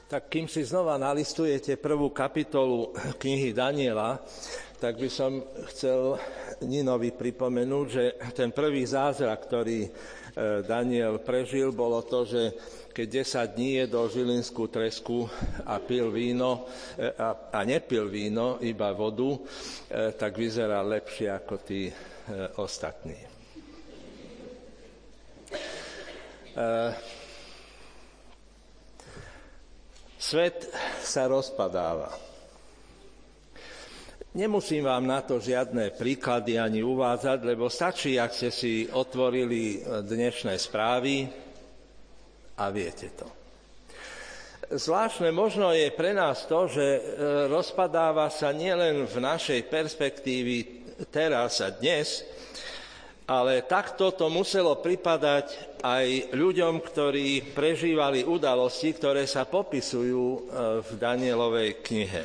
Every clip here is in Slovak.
Tak kým si znova nalistujete prvú kapitolu knihy Daniela, tak by som chcel Ninovi pripomenúť, že ten prvý zázrak, ktorý Daniel prežil, bolo to, že keď 10 dní jedol žilinskú tresku a pil víno, a nepil víno, iba vodu, tak vyzeral lepšie ako tí ostatní. Svet sa rozpadáva. Nemusím vám na to žiadne príklady ani uvádzať, lebo stačí, ak ste si otvorili dnešné správy a viete to. Zvláštne možno je pre nás to, že rozpadáva sa nielen v našej perspektívy teraz a dnes, ale takto to muselo pripadať aj ľuďom, ktorí prežívali udalosti, ktoré sa popisujú v Danielovej knihe.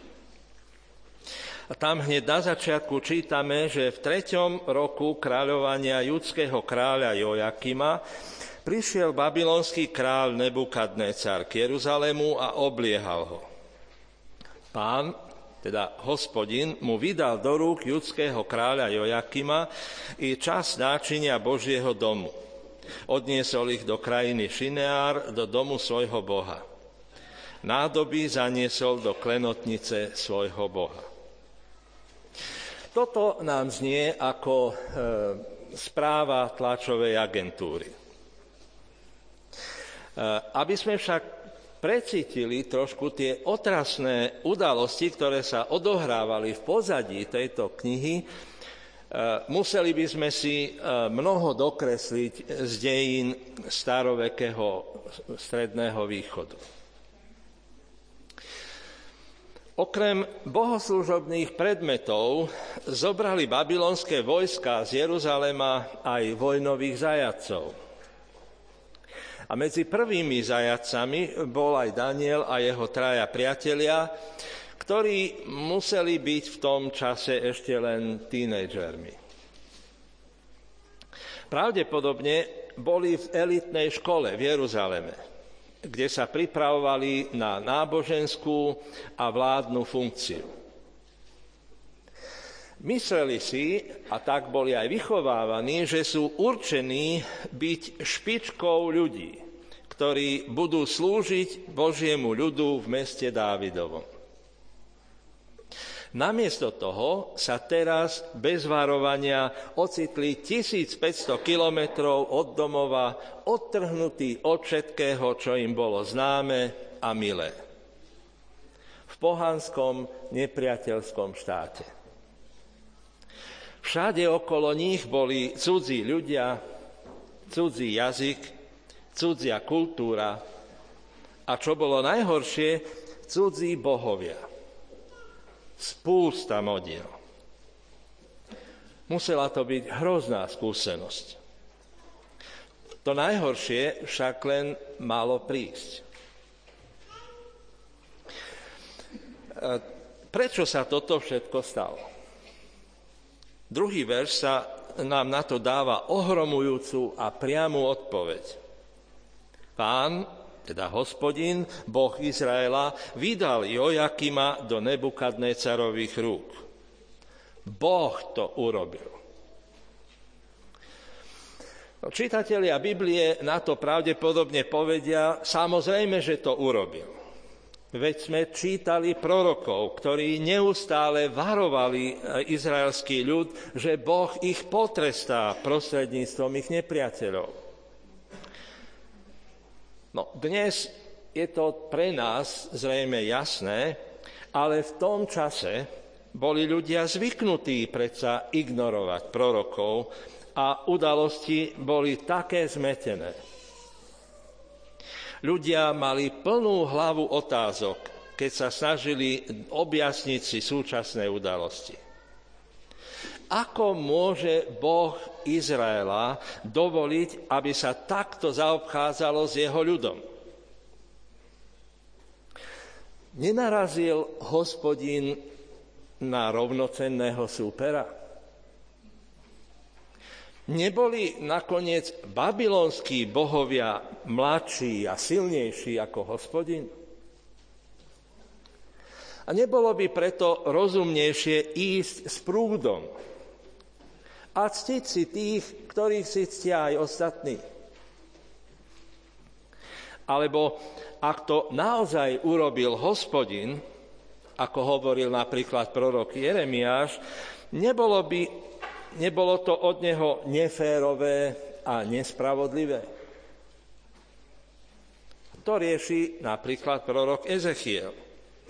A tam hneď na začiatku čítame, že v 3. roku kráľovania judského kráľa Jojakima prišiel babylonský kráľ Nebukadnécar k Jeruzalému a obliehal ho. Pán, teda Hospodin, mu vydal do rúk judského kráľa Jojakima i časť náčinia Božieho domu. Odniesol ich do krajiny Šineár, do domu svojho boha. Nádoby zaniesol do klenotnice svojho boha. Toto nám znie ako správa tlačovej agentúry. Aby sme však precítili trošku tie otrasné udalosti, ktoré sa odohrávali v pozadí tejto knihy, museli by sme si mnoho dokresliť z dejín starovekého stredného východu. Okrem bohoslúžobných predmetov zobrali babylonské vojská z Jeruzalema aj vojnových zajatcov. A medzi prvými zajatcami bol aj Daniel a jeho 3 priatelia, ktorí museli byť v tom čase ešte len tínedžermi. Pravdepodobne boli v elitnej škole v Jeruzaleme, kde sa pripravovali na náboženskú a vládnu funkciu. Mysleli si, a tak boli aj vychovávaní, že sú určení byť špičkou ľudí, ktorí budú slúžiť Božiemu ľudu v meste Dávidovom. Namiesto toho sa teraz bez varovania ocitli 1500 kilometrov od domova, odtrhnutí od všetkého, čo im bolo známe a milé. V pohanskom nepriateľskom štáte. Všade okolo nich boli cudzí ľudia, cudzí jazyk, cudzia kultúra a čo bolo najhoršie, cudzí bohovia. Spústa modiel. Musela to byť hrozná skúsenosť. To najhoršie však len malo prísť. Prečo sa toto všetko stalo? Druhý verš sa nám na to dáva ohromujúcu a priamu odpoveď. Pán, teda Hospodin, Boh Izraela, vydal Jojakima do Nebukadnécarových rúk. Boh to urobil. Čitatelia Biblie na to pravdepodobne povedia, samozrejme, že to urobil. Veď sme čítali prorokov, ktorí neustále varovali izraelský ľud, že Boh ich potrestá prostredníctvom ich nepriateľov. No, dnes je to pre nás zrejme jasné, ale v tom čase boli ľudia zvyknutí predsa ignorovať prorokov a udalosti boli také zmetené. Ľudia mali plnú hlavu otázok, keď sa snažili objasniť si súčasné udalosti. Ako môže Boh Izraela dovoliť, aby sa takto zaobchádzalo s jeho ľudom? Nenarazil Hospodin na rovnocenného súpera? Neboli nakoniec babylonskí bohovia mladší a silnejší ako Hospodin? A nebolo by preto rozumnejšie ísť s prúdom a ctiť si tých, ktorých si ctia aj ostatní. Alebo ak to naozaj urobil Hospodin, ako hovoril napríklad prorok Jeremiáš, nebolo to od neho neférové a nespravodlivé. To rieši napríklad prorok Ezechiel.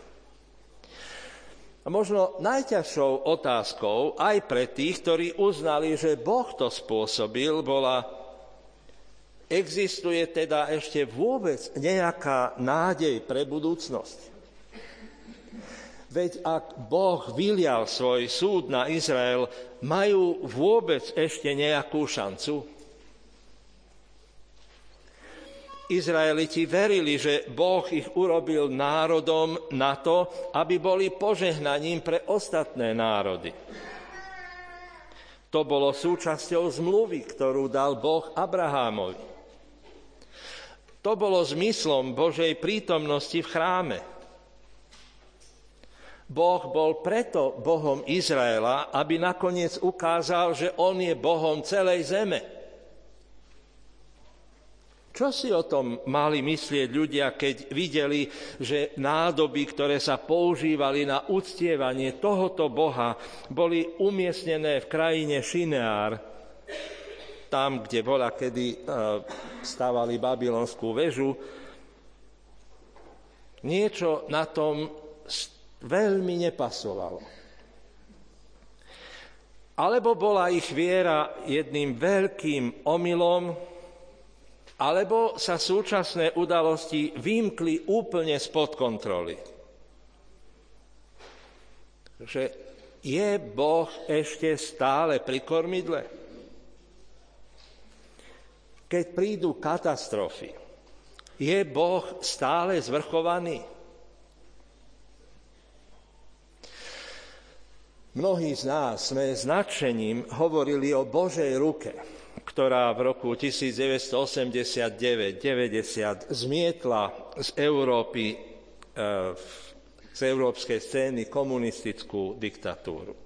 A možno najťažšou otázkou aj pre tých, ktorí uznali, že Boh to spôsobil, bola: existuje teda ešte vôbec nejaká nádej pre budúcnosť? Veď ak Boh vylial svoj súd na Izrael, majú vôbec ešte nejakú šancu? Izraeliti verili, že Boh ich urobil národom na to, aby boli požehnaním pre ostatné národy. To bolo súčasťou zmluvy, ktorú dal Boh Abrahámovi. To bolo zmyslom Božej prítomnosti v chráme. Boh bol preto Bohom Izraela, aby nakoniec ukázal, že on je Bohom celej zeme. Čo si o tom mali myslieť ľudia, keď videli, že nádoby, ktoré sa používali na uctievanie tohoto Boha, boli umiestnené v krajine Šineár, tam, kde bola, kedy stavali babylonskú väžu? Niečo na tom veľmi nepasovalo. Alebo bola ich viera jedným veľkým omylom, alebo sa súčasné udalosti vymkli úplne spod kontroly. Že je Boh ešte stále pri kormidle? Keď prídu katastrofy, je Boh stále zvrchovaný? Mnohí z nás sme s nadšením hovorili o Božej ruke, ktorá v roku 1989-90 zmietla z Európy, z európskej scény komunistickú diktatúru.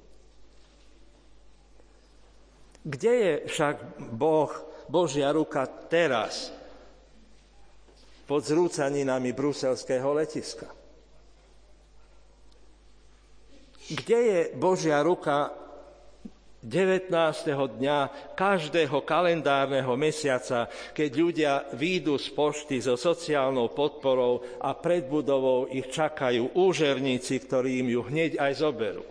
Kde je však Božia ruka teraz pod zrúcaninami bruselského letiska? Kde je Božia ruka 19. dňa každého kalendárneho mesiaca, keď ľudia výjdu z pošty so sociálnou podporou a pred budovou ich čakajú úžerníci, ktorí im ju hneď aj zoberú?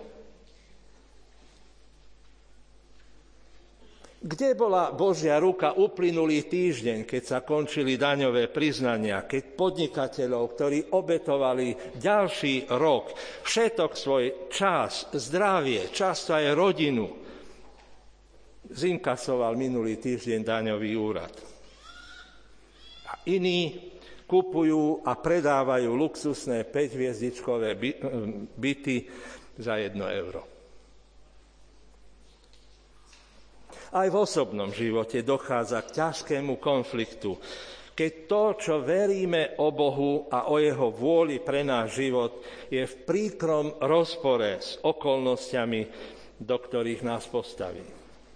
Kde bola Božia ruka uplynulý týždeň, keď sa končili daňové priznania, keď podnikateľov, ktorí obetovali ďalší rok, všetok svoj čas, zdravie, často aj rodinu, zinkasoval minulý týždeň daňový úrad? A iní kupujú a predávajú luxusné 5-hviezdičkové byty za 1 euro. Aj v osobnom živote dochádza k ťažkému konfliktu, keď to, čo veríme o Bohu a o jeho vôli pre náš život, je v príkrom rozpore s okolnostiami, do ktorých nás postaví.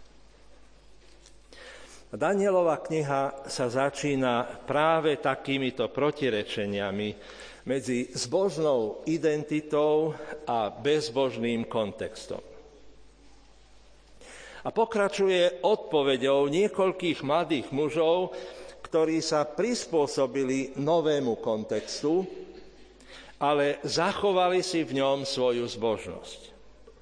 Danielova kniha sa začína práve takýmito protirečeniami medzi zbožnou identitou a bezbožným kontextom. A pokračuje odpoveďou niekoľkých mladých mužov, ktorí sa prispôsobili novému kontextu, ale zachovali si v ňom svoju zbožnosť.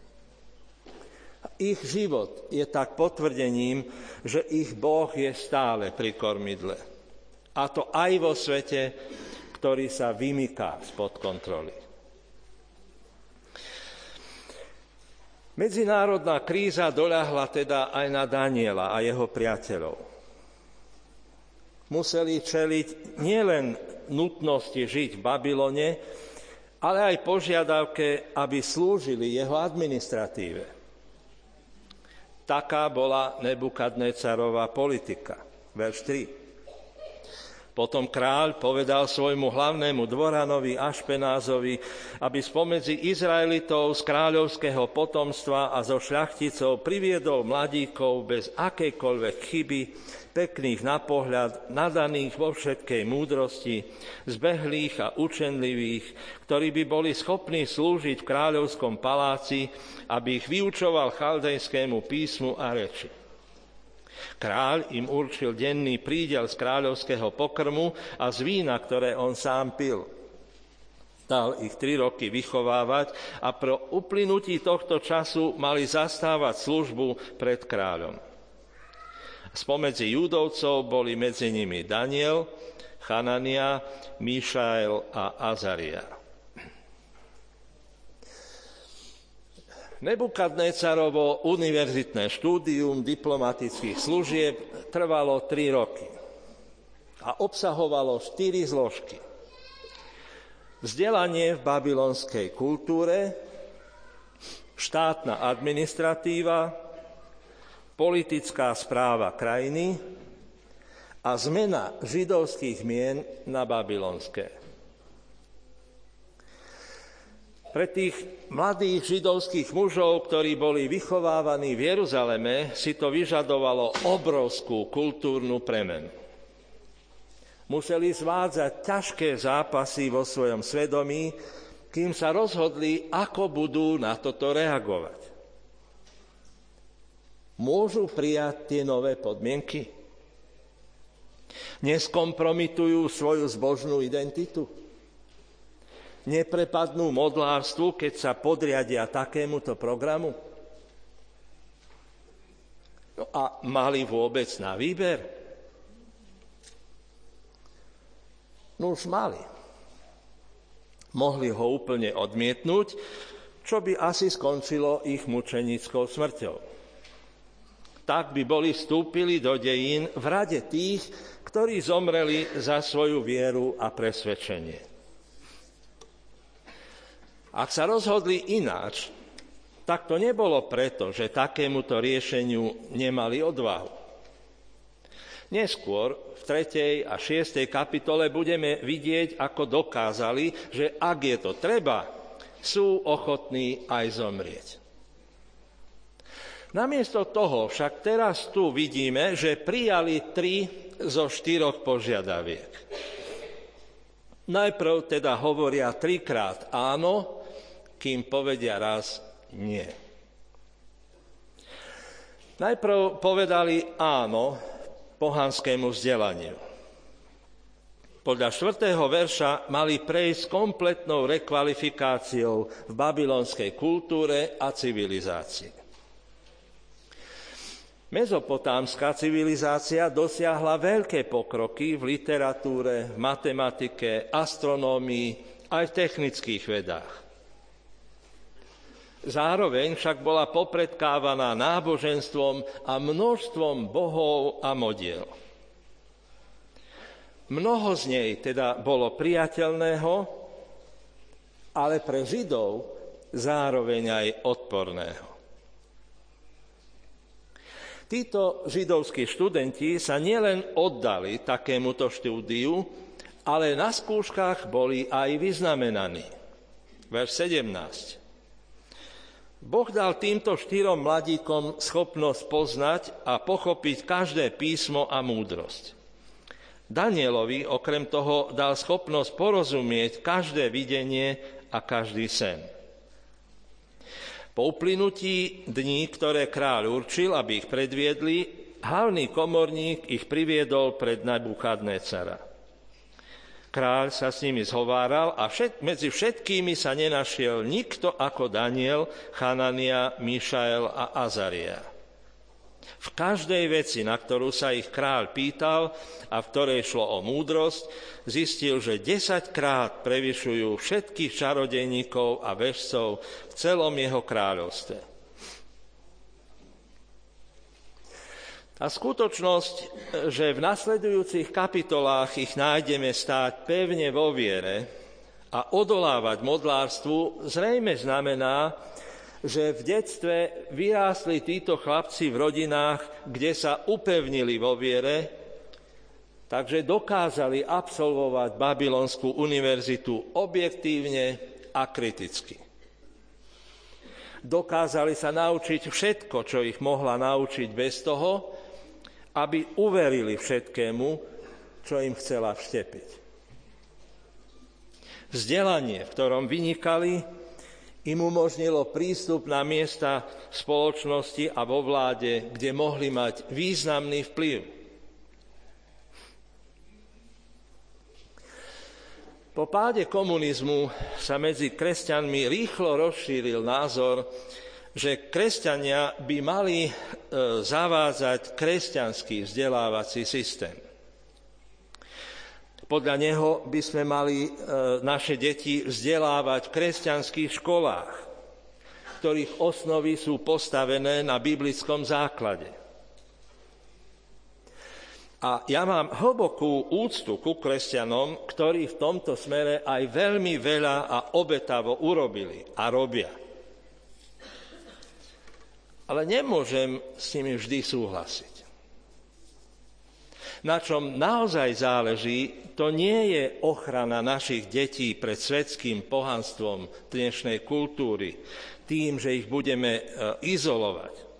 Ich život je tak potvrdením, že ich Boh je stále pri kormidle. A to aj vo svete, ktorý sa vymyká spod kontroly. Medzinárodná kríza doľahla teda aj na Daniela a jeho priateľov. Museli čeliť nielen nutnosti žiť v Babylone, ale aj požiadavke, aby slúžili jeho administratíve. Taká bola Nebukadnecarová politika. Verš 3. Potom kráľ povedal svojmu hlavnému dvoranovi Ašpenázovi, aby spomedzi Izraelitov z kráľovského potomstva a zo šľachticov priviedol mladíkov bez akejkoľvek chyby, pekných na pohľad, nadaných vo všetkej múdrosti, zbehlých a učenlivých, ktorí by boli schopní slúžiť v kráľovskom paláci, aby ich vyučoval chaldejskému písmu a reči. Kráľ im určil denný prídel z kráľovského pokrmu a z vína, ktoré on sám pil. Dal ich 3 roky vychovávať a po uplynutí tohto času mali zastávať službu pred kráľom. Spomedzi Júdovcov boli medzi nimi Daniel, Chanania, Míšael a Azaria. Nebukadnécarovo univerzitné štúdium diplomatických služieb trvalo 3 roky a obsahovalo 4 zložky. Vzdelanie v babylonskej kultúre, štátna administratíva, politická správa krajiny a zmena židovských mien na babylonské. Pre tých mladých židovských mužov, ktorí boli vychovávaní v Jeruzaleme, si to vyžadovalo obrovskú kultúrnu premenu. Museli zvádzať ťažké zápasy vo svojom svedomí, kým sa rozhodli, ako budú na toto reagovať. Môžu prijať tie nové podmienky? Neskompromitujú svoju zbožnú identitu? Neprepadnú modlárstvu, keď sa podriadia takémuto programu? No a mali vôbec na výber? No už mali. Mohli ho úplne odmietnúť, čo by asi skončilo ich mučenickou smrťou. Tak by boli vstúpili do dejín v rade tých, ktorí zomreli za svoju vieru a presvedčenie. Ak sa rozhodli ináč, tak to nebolo preto, že takémuto riešeniu nemali odvahu. Neskôr v 3. a 6. kapitole budeme vidieť, ako dokázali, že ak je to treba, sú ochotní aj zomrieť. Namiesto toho však teraz tu vidíme, že prijali 3 zo 4 požiadaviek. Najprv teda hovoria 3-krát áno, kým povedia raz nie. Najprv povedali áno pohanskému vzdelaniu. Podľa 4. verša mali prejsť kompletnou rekvalifikáciou v babylonskej kultúre a civilizácii. Mezopotámska civilizácia dosiahla veľké pokroky v literatúre, v matematike, astronómii aj v technických vedách. Zároveň však bola popredkávaná náboženstvom a množstvom bohov a modiel. Mnoho z nej teda bolo priateľného, ale pre Židov zároveň aj odporného. Títo židovskí študenti sa nielen oddali takémuto štúdiu, ale na skúškach boli aj vyznamenaní. Verš 17. Boh dal týmto 4 mladíkom schopnosť poznať a pochopiť každé písmo a múdrosť. Danielovi okrem toho dal schopnosť porozumieť každé videnie a každý sen. Po uplynutí dní, ktoré kráľ určil, aby ich predviedli, hlavný komorník ich priviedol pred Nebukadnécara. Kráľ sa s nimi zhováral a medzi všetkými sa nenašiel nikto ako Daniel, Chanania, Míšael a Azaria. V každej veci, na ktorú sa ich kráľ pýtal a v ktorej šlo o múdrosť, zistil, že 10-krát prevyšujú všetkých čarodejníkov a vešcov v celom jeho kráľovstve. A skutočnosť, že v nasledujúcich kapitolách ich nájdeme stáť pevne vo viere a odolávať modlárstvu, zrejme znamená, že v detstve vyrástli títo chlapci v rodinách, kde sa upevnili vo viere Takže dokázali absolvovať Babylonskú univerzitu objektívne a kriticky. Dokázali sa naučiť všetko, čo ich mohla naučiť bez toho, aby uverili všetkému, čo im chcela vštepiť. Vzdelanie, v ktorom vynikali, im umožnilo prístup na miesta spoločnosti a vo vláde, kde mohli mať významný vplyv. Po páde komunizmu sa medzi kresťanmi rýchlo rozšíril názor, že kresťania by mali zavádzať kresťanský vzdelávací systém. Podľa neho by sme mali naše deti vzdelávať v kresťanských školách, ktorých osnovy sú postavené na biblickom základe. A ja mám hlbokú úctu ku kresťanom, ktorí v tomto smere aj veľmi veľa a obetavo urobili a robia. Ale nemôžem s nimi vždy súhlasiť. Na čom naozaj záleží, to nie je ochrana našich detí pred svetským pohanstvom dnešnej kultúry, tým, že ich budeme izolovať.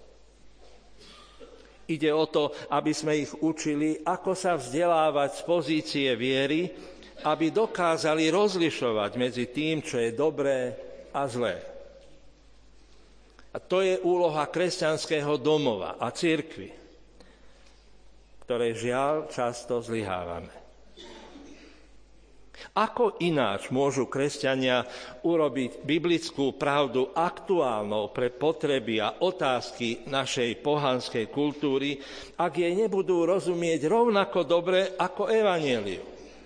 Ide o to, aby sme ich učili, ako sa vzdelávať z pozície viery, aby dokázali rozlišovať medzi tým, čo je dobré a zlé. A to je úloha kresťanského domova a cirkvi, ktoré žiaľ často zlyhávame. Ako ináč môžu kresťania urobiť biblickú pravdu aktuálnou pre potreby a otázky našej pohanskej kultúry, ak jej nebudú rozumieť rovnako dobre ako evanjelium?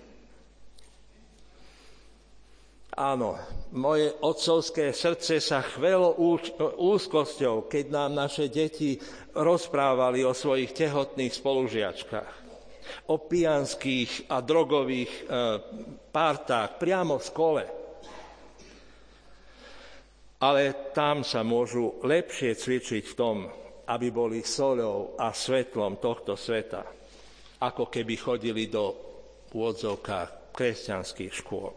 Áno, moje otcovské srdce sa chvelo úzkosťou, keď nám naše deti rozprávali o svojich tehotných spolužiačkách, o pijanských a drogových partách priamo v škole. Ale tam sa môžu lepšie cvičiť v tom, aby boli soľou a svetlom tohto sveta, ako keby chodili do úvodzovkách kresťanských škôl.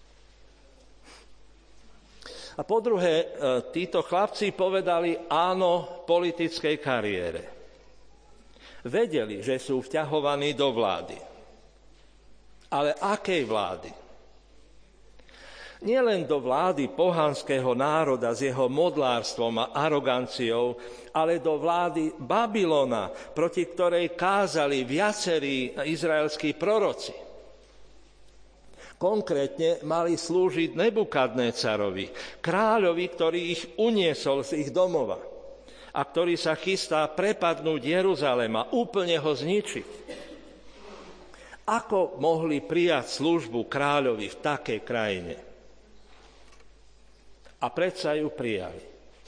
A po druhé, títo chlapci povedali áno politickej kariére. Vedeli, že sú vťahovaní do vlády. Ale akej vlády? Nielen do vlády pohanského národa s jeho modlárstvom a aroganciou, ale do vlády Babylona, proti ktorej kázali viacerí izraelskí proroci. Konkrétne mali slúžiť Nebukadnécarovi, kráľovi, ktorý ich uniesol z ich domova a ktorý sa chystá prepadnúť Jeruzalém a úplne ho zničiť. Ako mohli prijať službu kráľovi v takej krajine? A predsa ju prijali.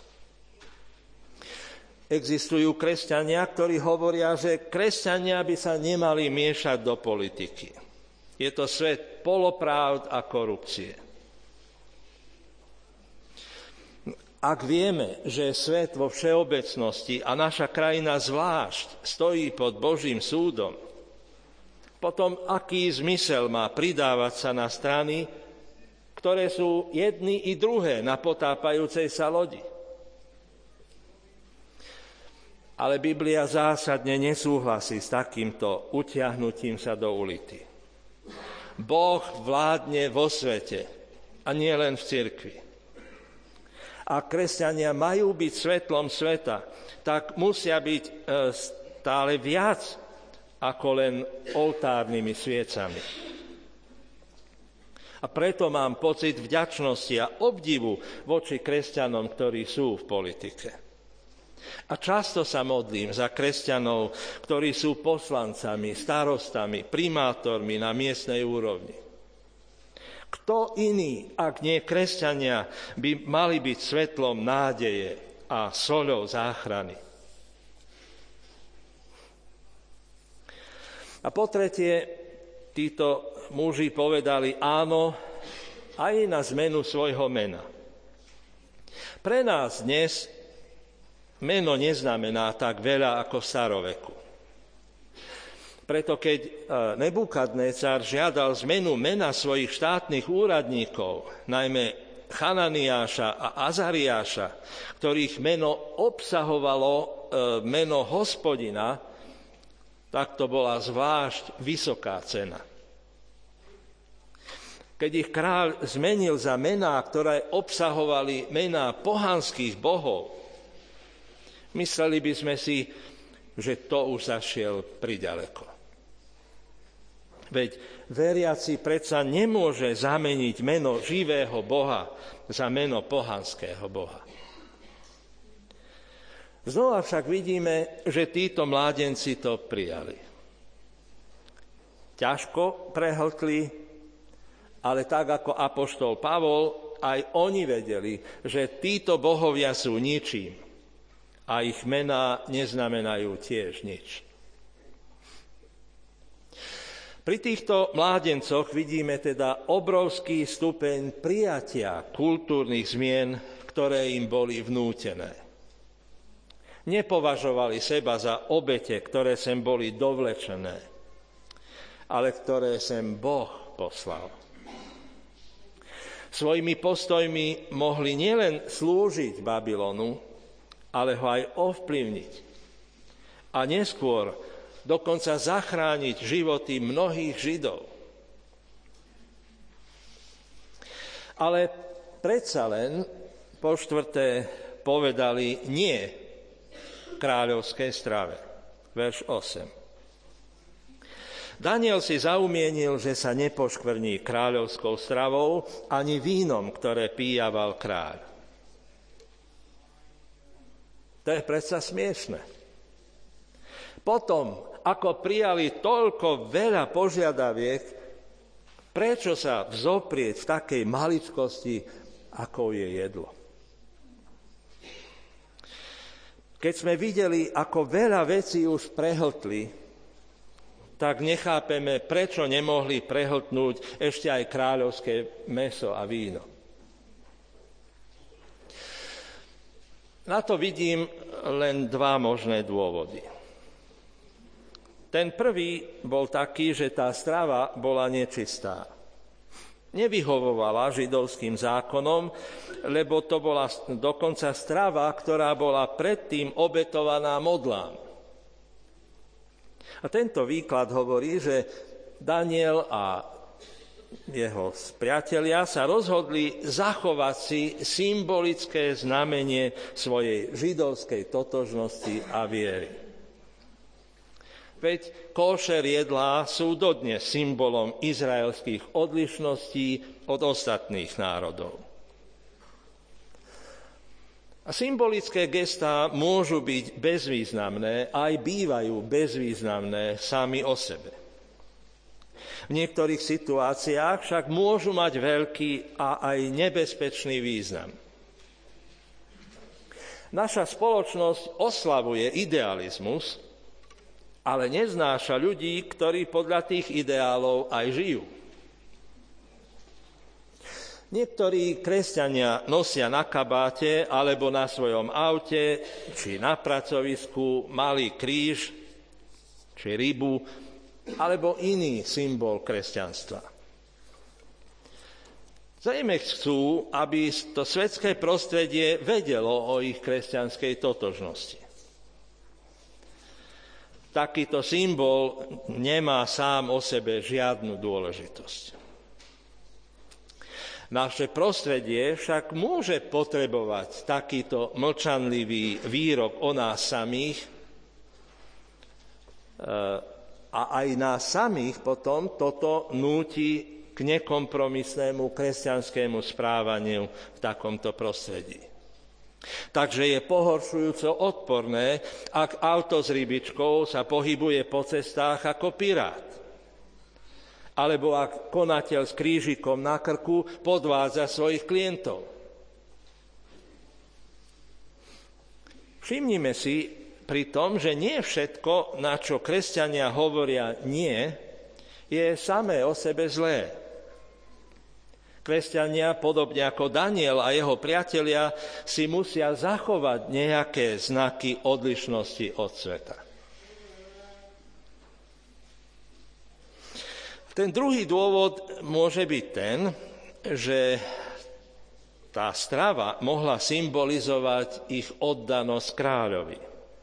Existujú kresťania, ktorí hovoria, že kresťania by sa nemali miešať do politiky. Je to svet polopravd a korupcie. Ak vieme, že svet vo všeobecnosti a naša krajina zvlášť stojí pod Božím súdom, potom aký zmysel má pridávať sa na strany, ktoré sú jedni i druhé na potápajúcej sa lodi? Ale Biblia zásadne nesúhlasí s takýmto utiahnutím sa do ulity. Boh vládne vo svete a nie len v cirkvi. A kresťania majú byť svetlom sveta, tak musia byť stále viac ako len oltárnymi sviecami. A preto mám pocit vďačnosti a obdivu voči kresťanom, ktorí sú v politike. A často sa modlím za kresťanov, ktorí sú poslancami, starostami, primátormi na miestnej úrovni. Kto iný, ak nie kresťania, by mali byť svetlom nádeje a soľou záchrany? A po tretie, títo muži povedali áno aj na zmenu svojho mena. Pre nás dnes meno neznamená tak veľa ako v staroveku. Preto keď Nebukadnécar žiadal zmenu mena svojich štátnych úradníkov, najmä Chananiáša a Azariáša, ktorých meno obsahovalo meno Hospodina, tak to bola zvlášť vysoká cena. Keď ich kráľ zmenil za mená, ktoré obsahovali mená pohanských bohov, mysleli by sme si, že to už zašiel priďaleko. Veď veriaci predsa nemôže zameniť meno živého Boha za meno pohanského Boha. Znova však vidíme, že títo mládenci to prijali. Ťažko prehltli, ale tak ako apoštol Pavol, aj oni vedeli, že títo bohovia sú ničím a ich mená neznamenajú tiež nič. Pri týchto mládencoch vidíme teda obrovský stupeň prijatia kultúrnych zmien, ktoré im boli vnútené. Nepovažovali seba za obete, ktoré sem boli dovlečené, ale ktoré sem Boh poslal. Svojimi postojmi mohli nielen slúžiť Babylonu, ale ho aj ovplyvniť. A neskôr dokonca zachrániť životy mnohých Židov. Ale predsa len po štvrté povedali nie kráľovskej strave. Verš 8. Daniel si zaumienil, že sa nepoškvrní kráľovskou stravou ani vínom, ktoré píjaval kráľ. To je predsa smiešne. Potom, ako prijali toľko veľa požiadaviek, prečo sa vzoprieť v takej maličkosti, ako je jedlo? Keď sme videli, ako veľa vecí už prehltli, tak nechápeme, prečo nemohli prehltnúť ešte aj kráľovské mäso a víno. Na to vidím len dva možné dôvody. Ten prvý bol taký, že tá strava bola nečistá. Nevyhovovala židovským zákonom, lebo to bola dokonca strava, ktorá bola predtým obetovaná modlám. A tento výklad hovorí, že Daniel a jeho priatelia sa rozhodli zachovať si symbolické znamenie svojej židovskej totožnosti a viery. Veď košer jedlá sú dodnes symbolom izraelských odlišností od ostatných národov. A symbolické gestá môžu byť bezvýznamné, aj bývajú bezvýznamné sami o sebe. V niektorých situáciách však môžu mať veľký a aj nebezpečný význam. Naša spoločnosť oslavuje idealizmus, ale neznáša ľudí, ktorí podľa tých ideálov aj žijú. Niektorí kresťania nosia na kabáte alebo na svojom aute či na pracovisku malý kríž či rybu alebo iný symbol kresťanstva. Zrejme chcú, aby to svetské prostredie vedelo o ich kresťanskej totožnosti. Takýto symbol nemá sám o sebe žiadnu dôležitosť. Naše prostredie však môže potrebovať takýto mlčanlivý výrok o nás samých a aj nás samých potom toto núti k nekompromisnému kresťanskému správaniu v takomto prostredí. Takže je pohoršujúco odporné, ak auto s rybičkou sa pohybuje po cestách ako pirát. Alebo ak konateľ s krížikom na krku podvádza svojich klientov. Všimnime si pri tom, že nie všetko, na čo kresťania hovoria nie, je samé o sebe zlé. Kresťania, podobne ako Daniel a jeho priatelia, si musia zachovať nejaké znaky odlišnosti od sveta. Ten druhý dôvod môže byť ten, že tá strava mohla symbolizovať ich oddanosť kráľovi.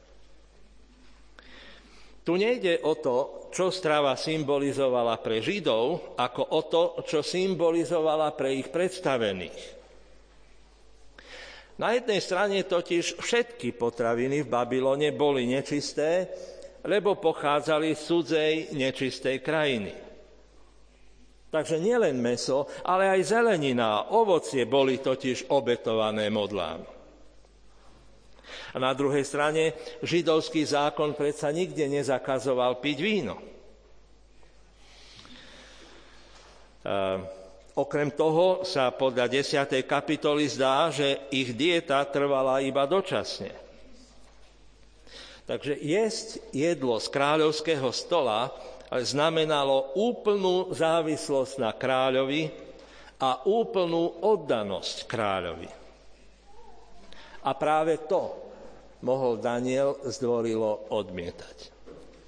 Tu nejde o to, čo strava symbolizovala pre Židov, ako o to, čo symbolizovala pre ich predstavených. Na jednej strane totiž všetky potraviny v Babylone boli nečisté, lebo pochádzali z cudzej nečistej krajiny. Takže nielen mäso, ale aj zelenina a ovocie boli totiž obetované modlám. A na druhej strane židovský zákon predsa nikde nezakazoval piť víno. Okrem toho sa podľa 10. kapitoly zdá, že ich dieta trvala iba dočasne. Takže jesť jedlo z kráľovského stola znamenalo úplnú závislosť na kráľovi a úplnú oddanosť kráľovi. A práve to mohol Daniel zdvorilo odmietať.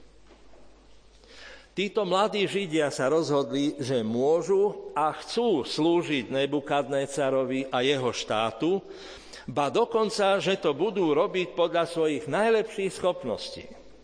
Títo mladí Židia sa rozhodli, že môžu a chcú slúžiť Nebukadnécarovi a jeho štátu, ba dokonca, že to budú robiť podľa svojich najlepších schopností.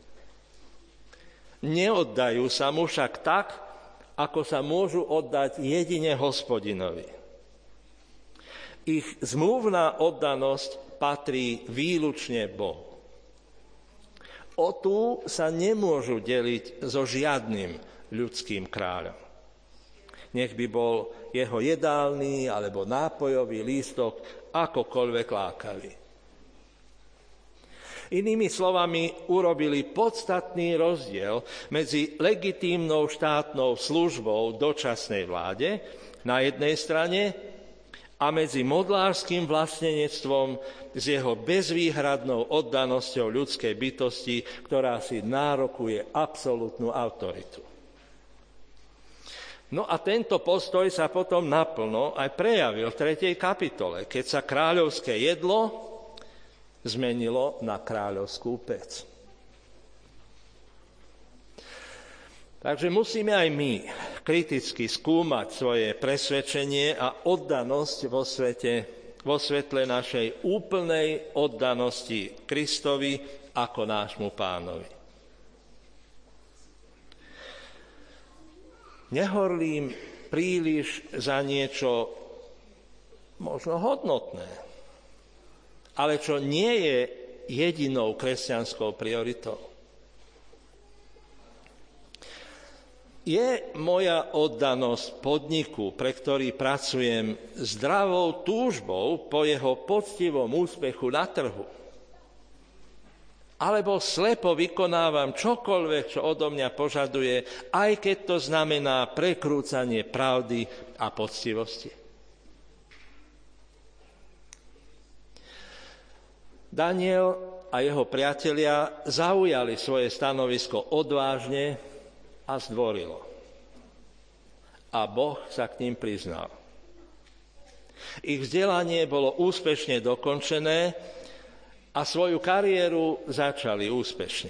Neoddajú sa mu však tak, ako sa môžu oddať jedine Hospodinovi. Ich zmluvná oddanosť patrí výlučne Bohu. O tú sa nemôžu deliť so žiadnym ľudským kráľom. Nech by bol jeho jedálny alebo nápojový lístok akokoľvek lákavý. Inými slovami, urobili podstatný rozdiel medzi legitímnou štátnou službou dočasnej vláde na jednej strane a medzi modlárskym vlastnenectvom s jeho bezvýhradnou oddanosťou ľudskej bytosti, ktorá si nárokuje absolútnu autoritu. No a tento postoj sa potom naplno aj prejavil v 3. kapitole, keď sa kráľovské jedlo zmenilo na kráľovskú pec. Takže musíme aj my kriticky skúmať svoje presvedčenie a oddanosť vo svetle našej úplnej oddanosti Kristovi ako nášmu Pánovi. Nehorlím príliš za niečo možno hodnotné, ale čo nie je jedinou kresťanskou prioritou. Je moja oddanosť podniku, pre ktorý pracujem, zdravou túžbou po jeho poctivom úspechu na trhu? Alebo slepo vykonávam čokoľvek, čo odo mňa požaduje, aj keď to znamená prekrúcanie pravdy a poctivosti? Daniel a jeho priatelia zaujali svoje stanovisko odvážne a zdvorilo. A Boh sa k ním priznal. Ich vzdelanie bolo úspešne dokončené a svoju kariéru začali úspešne.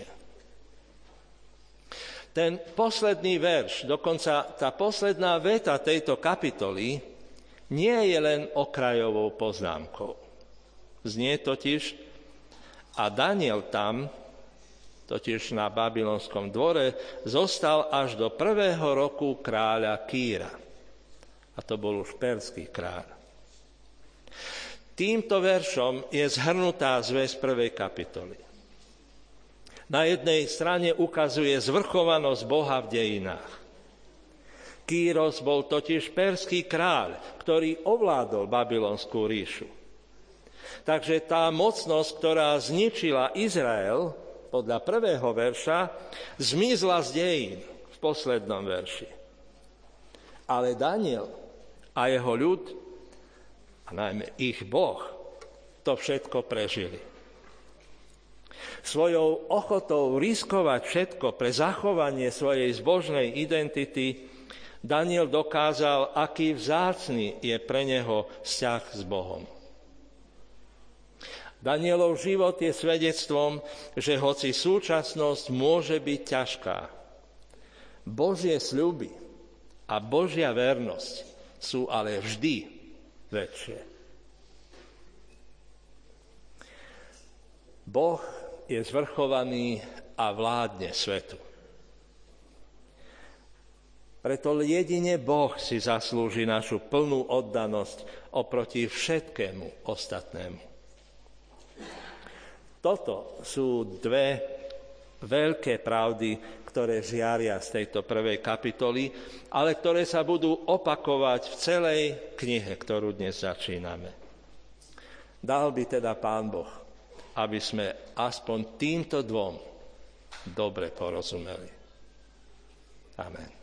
Ten posledný verš, dokonca tá posledná veta tejto kapitoly, nie je len okrajovou poznámkou. Znie totiž: a Daniel tam, totiž na babylonskom dvore, zostal až do 1. roku kráľa Kýra. A to bol už perský kráľ. Týmto veršom je zhrnutá zväzť 1. kapitoly. Na jednej strane ukazuje zvrchovanosť Boha v dejinách. Kýros bol totiž perský kráľ, ktorý ovládol babylonskú ríšu. Takže tá mocnosť, ktorá zničila Izrael, podľa 1. verša, zmizla z dejín v poslednom verši. Ale Daniel a jeho ľud, a najmä ich Boh, to všetko prežili. Svojou ochotou riskovať všetko pre zachovanie svojej zbožnej identity Daniel dokázal, aký vzácny je pre neho vzťah s Bohom. Danielov život je svedectvom, že hoci súčasnosť môže byť ťažká, Božie sľuby a Božia vernosť sú ale vždy väčšie. Boh je zvrchovaný a vládne svetu. Preto jedine Boh si zaslúži našu plnú oddanosť oproti všetkému ostatnému. Toto sú dve veľké pravdy, ktoré žiaria z tejto prvej kapitoly, ale ktoré sa budú opakovať v celej knihe, ktorú dnes začíname. Dal by teda Pán Boh, aby sme aspoň týmto dvom dobre porozumeli. Amen.